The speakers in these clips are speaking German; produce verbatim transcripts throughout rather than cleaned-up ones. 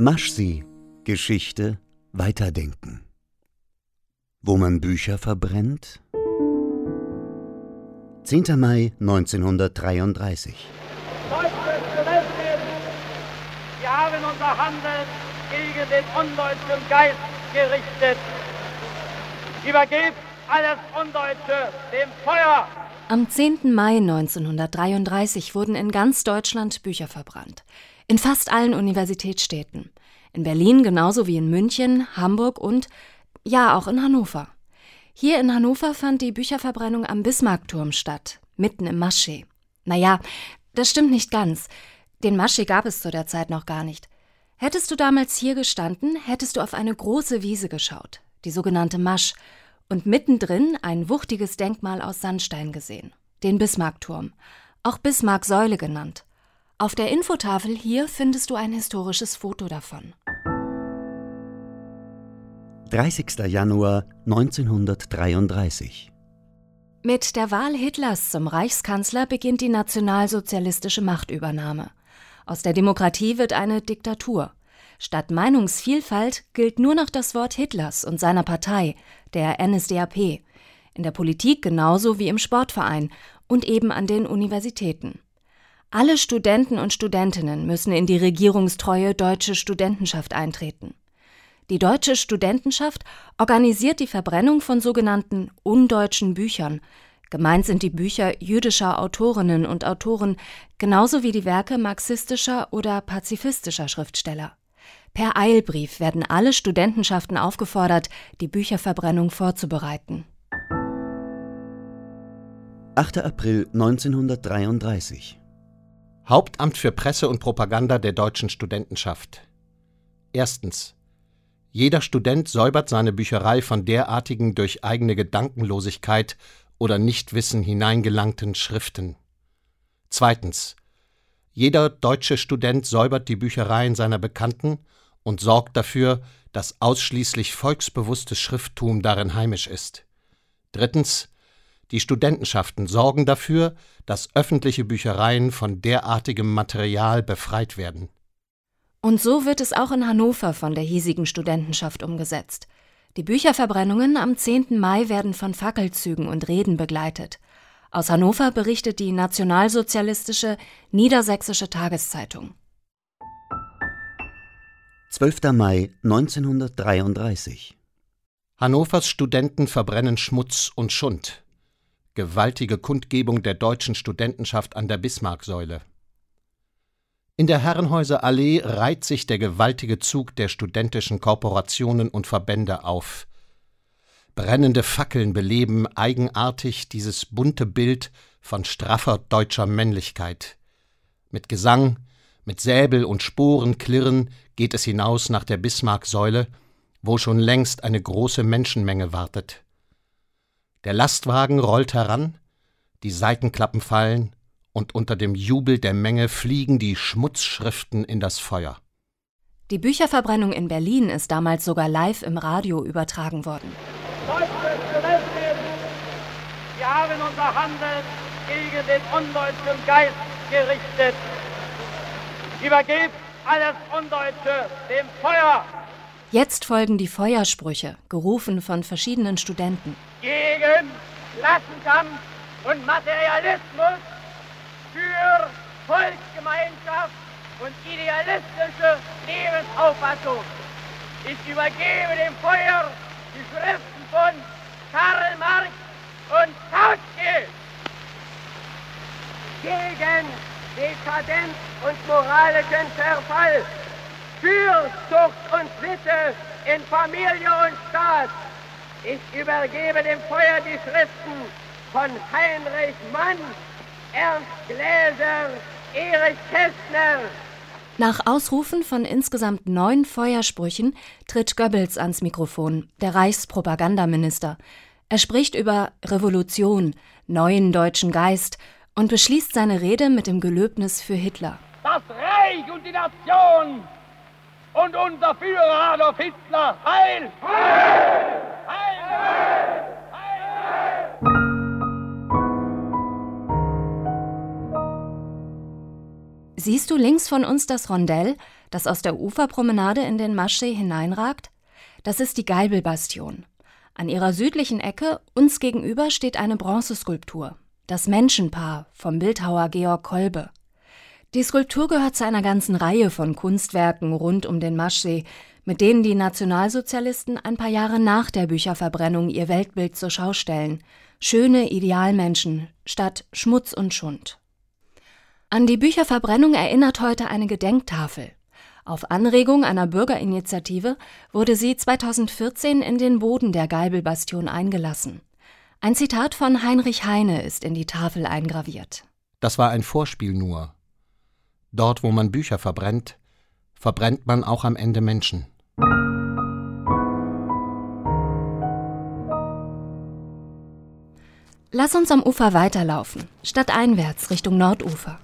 Maschsee – Geschichte weiterdenken. Wo man Bücher verbrennt? zehnter Mai neunzehnhundertdreiunddreißig. Deutsche Studenten, wir haben unser Handeln gegen den undeutschen Geist gerichtet. Übergebt alles Undeutsche dem Feuer! Am zehnten Mai neunzehnhundertdreiunddreißig wurden in ganz Deutschland Bücher verbrannt. In fast allen Universitätsstädten. In Berlin genauso wie in München, Hamburg und, ja, auch in Hannover. Hier in Hannover fand die Bücherverbrennung am Bismarckturm statt, mitten im Maschsee. Naja, das stimmt nicht ganz. Den Maschsee gab es zu der Zeit noch gar nicht. Hättest du damals hier gestanden, hättest du auf eine große Wiese geschaut, die sogenannte Masch, und mittendrin ein wuchtiges Denkmal aus Sandstein gesehen, den Bismarckturm, auch Bismarck-Säule genannt. Auf der Infotafel hier findest du ein historisches Foto davon. dreißigster Januar neunzehnhundertdreiunddreißig. Mit der Wahl Hitlers zum Reichskanzler beginnt die nationalsozialistische Machtübernahme. Aus der Demokratie wird eine Diktatur. Statt Meinungsvielfalt gilt nur noch das Wort Hitlers und seiner Partei, der N S D A P. In der Politik genauso wie im Sportverein und eben an den Universitäten. Alle Studenten und Studentinnen müssen in die regierungstreue Deutsche Studentenschaft eintreten. Die Deutsche Studentenschaft organisiert die Verbrennung von sogenannten undeutschen Büchern. Gemeint sind die Bücher jüdischer Autorinnen und Autoren, genauso wie die Werke marxistischer oder pazifistischer Schriftsteller. Per Eilbrief werden alle Studentenschaften aufgefordert, die Bücherverbrennung vorzubereiten. achter April neunzehnhundertdreiunddreißig. Hauptamt für Presse und Propaganda der Deutschen Studentenschaft. Erstens. Jeder Student säubert seine Bücherei von derartigen durch eigene Gedankenlosigkeit oder Nichtwissen hineingelangten Schriften. Zweitens. Jeder deutsche Student säubert die Büchereien seiner Bekannten und sorgt dafür, dass ausschließlich volksbewusstes Schrifttum darin heimisch ist. Drittens. Die Studentenschaften sorgen dafür, dass öffentliche Büchereien von derartigem Material befreit werden. Und so wird es auch in Hannover von der hiesigen Studentenschaft umgesetzt. Die Bücherverbrennungen am zehnten Mai werden von Fackelzügen und Reden begleitet. Aus Hannover berichtet die nationalsozialistische Niedersächsische Tageszeitung. zwölfter Mai neunzehnhundertdreiunddreißig. Hannovers Studenten verbrennen Schmutz und Schund. Gewaltige Kundgebung der Deutschen Studentenschaft an der Bismarcksäule. In der Herrenhäuser Allee reiht sich der gewaltige Zug der studentischen Korporationen und Verbände auf. Brennende Fackeln beleben eigenartig dieses bunte Bild von straffer deutscher Männlichkeit. Mit Gesang, mit Säbel und Sporenklirren geht es hinaus nach der Bismarcksäule, wo schon längst eine große Menschenmenge wartet. Der Lastwagen rollt heran, die Seitenklappen fallen und unter dem Jubel der Menge fliegen die Schmutzschriften in das Feuer. Die Bücherverbrennung in Berlin ist damals sogar live im Radio übertragen worden. Deutsche Studenten, wir haben unser Handeln gegen den undeutschen Geist gerichtet. Übergebt alles Undeutsche dem Feuer! Jetzt folgen die Feuersprüche, gerufen von verschiedenen Studenten. Gegen Klassenkampf und Materialismus, für Volksgemeinschaft und idealistische Lebensauffassung. Ich übergebe dem Feuer die Schriften von Karl Marx und Kautsky. Gegen Dekadenz und moralischen Verfall, für Zucht und Sitte in Familie und Staat. Ich übergebe dem Feuer die Schriften von Heinrich Mann, Ernst Gläser, Erich Kästner. Nach Ausrufen von insgesamt neun Feuersprüchen tritt Goebbels ans Mikrofon, der Reichspropagandaminister. Er spricht über Revolution, neuen deutschen Geist und beschließt seine Rede mit dem Gelöbnis für Hitler. Das Reich und die Nation und unser Führer Adolf Hitler, heil! Heil! Heil! Heil! Heil! Siehst du links von uns das Rondell, das aus der Uferpromenade in den Maschsee hineinragt? Das ist die Geibelbastion. An ihrer südlichen Ecke uns gegenüber steht eine Bronzeskulptur, das Menschenpaar vom Bildhauer Georg Kolbe. Die Skulptur gehört zu einer ganzen Reihe von Kunstwerken rund um den Maschsee, mit denen die Nationalsozialisten ein paar Jahre nach der Bücherverbrennung ihr Weltbild zur Schau stellen. Schöne Idealmenschen statt Schmutz und Schund. An die Bücherverbrennung erinnert heute eine Gedenktafel. Auf Anregung einer Bürgerinitiative wurde sie zweitausendvierzehn in den Boden der Geibelbastion eingelassen. Ein Zitat von Heinrich Heine ist in die Tafel eingraviert. Das war ein Vorspiel nur. Dort, wo man Bücher verbrennt, verbrennt man auch am Ende Menschen. Lass uns am Ufer weiterlaufen, stadteinwärts Richtung Nordufer.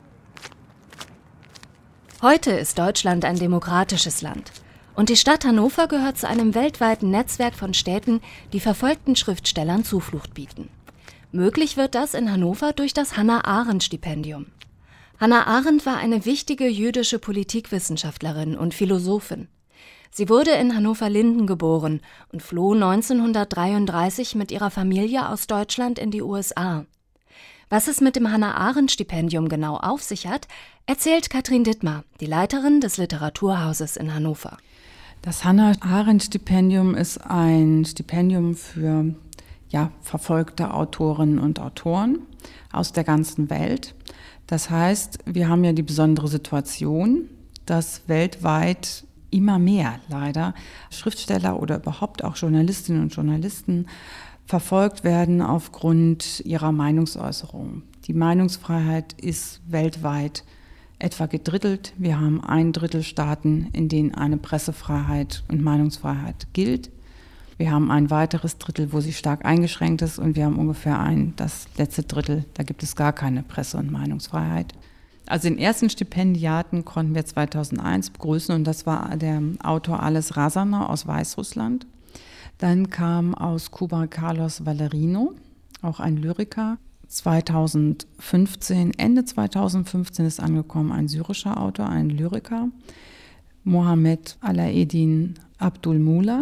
Heute ist Deutschland ein demokratisches Land. Und die Stadt Hannover gehört zu einem weltweiten Netzwerk von Städten, die verfolgten Schriftstellern Zuflucht bieten. Möglich wird das in Hannover durch das Hannah-Arendt-Stipendium. Hannah Arendt war eine wichtige jüdische Politikwissenschaftlerin und Philosophin. Sie wurde in Hannover-Linden geboren und floh neunzehnhundertdreiunddreißig mit ihrer Familie aus Deutschland in die U S A. Was es mit dem Hannah-Arendt-Stipendium genau auf sich hat, erzählt Katrin Dittmar, die Leiterin des Literaturhauses in Hannover. Das Hannah-Arendt-Stipendium ist ein Stipendium für ja, verfolgte Autorinnen und Autoren aus der ganzen Welt. Das heißt, wir haben ja die besondere Situation, dass weltweit immer mehr leider Schriftsteller oder überhaupt auch Journalistinnen und Journalisten verfolgt werden aufgrund ihrer Meinungsäußerung. Die Meinungsfreiheit ist weltweit etwa gedrittelt. Wir haben ein Drittel Staaten, in denen eine Pressefreiheit und Meinungsfreiheit gilt. Wir haben ein weiteres Drittel, wo sie stark eingeschränkt ist, und wir haben ungefähr ein, das letzte Drittel, da gibt es gar keine Presse- und Meinungsfreiheit. Also den ersten Stipendiaten konnten wir zweitausendeins begrüßen, und das war der Autor Ales Rasanau aus Weißrussland. Dann kam aus Kuba Carlos Valerino, auch ein Lyriker. zweitausendfünfzehn, Ende zweitausendfünfzehn ist angekommen ein syrischer Autor, ein Lyriker, Mohammed Alaeddin Abdulmula,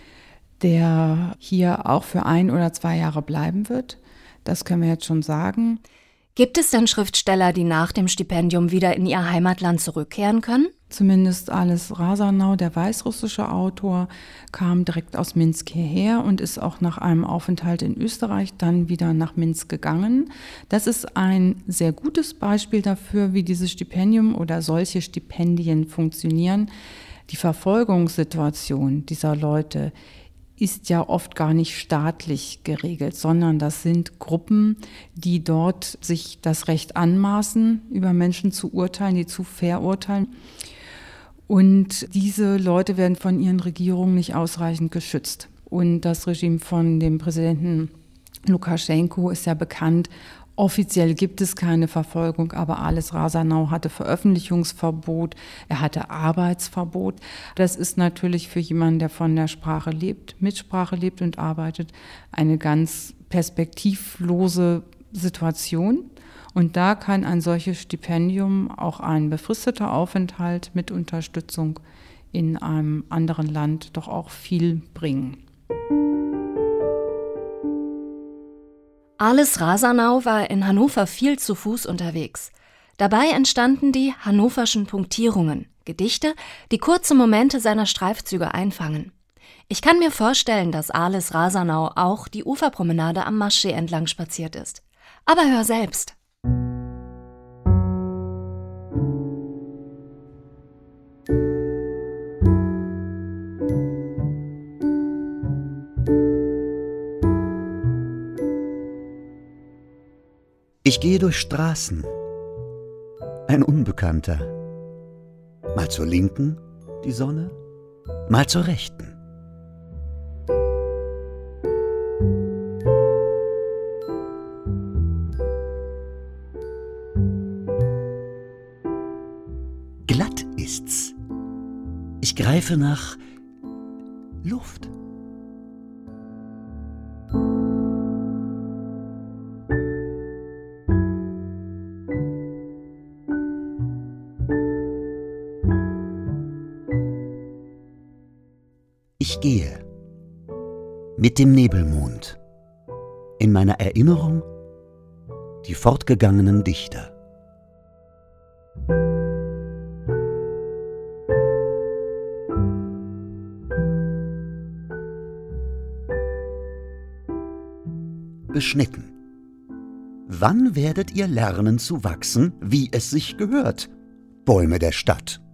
der hier auch für ein oder zwei Jahre bleiben wird. Das können wir jetzt schon sagen. Gibt es denn Schriftsteller, die nach dem Stipendium wieder in ihr Heimatland zurückkehren können? Zumindest Ales Rasanau, der weißrussische Autor, kam direkt aus Minsk hierher und ist auch nach einem Aufenthalt in Österreich dann wieder nach Minsk gegangen. Das ist ein sehr gutes Beispiel dafür, wie dieses Stipendium oder solche Stipendien funktionieren. Die Verfolgungssituation dieser Leute ist ja oft gar nicht staatlich geregelt, sondern das sind Gruppen, die dort sich das Recht anmaßen, über Menschen zu urteilen, die zu verurteilen. Und diese Leute werden von ihren Regierungen nicht ausreichend geschützt. Und das Regime von dem Präsidenten Lukaschenko ist ja bekannt. Offiziell gibt es keine Verfolgung, aber Ales Rasanau hatte Veröffentlichungsverbot, er hatte Arbeitsverbot. Das ist natürlich für jemanden, der von der Sprache lebt, mit Sprache lebt und arbeitet, eine ganz perspektivlose Situation. Und da kann ein solches Stipendium, auch ein befristeter Aufenthalt mit Unterstützung in einem anderen Land, doch auch viel bringen. Ales Rasanau war in Hannover viel zu Fuß unterwegs. Dabei entstanden die hannoverschen Punktierungen, Gedichte, die kurze Momente seiner Streifzüge einfangen. Ich kann mir vorstellen, dass Ales Rasanau auch die Uferpromenade am Maschsee entlang spaziert ist. Aber hör selbst. Ich gehe durch Straßen, ein Unbekannter. Mal zur Linken die Sonne, mal zur Rechten. Glatt ist's. Ich greife nach Luft. Ich gehe mit dem Nebelmond, in meiner Erinnerung die fortgegangenen Dichter. Beschnitten. Wann werdet ihr lernen zu wachsen, wie es sich gehört, Bäume der Stadt?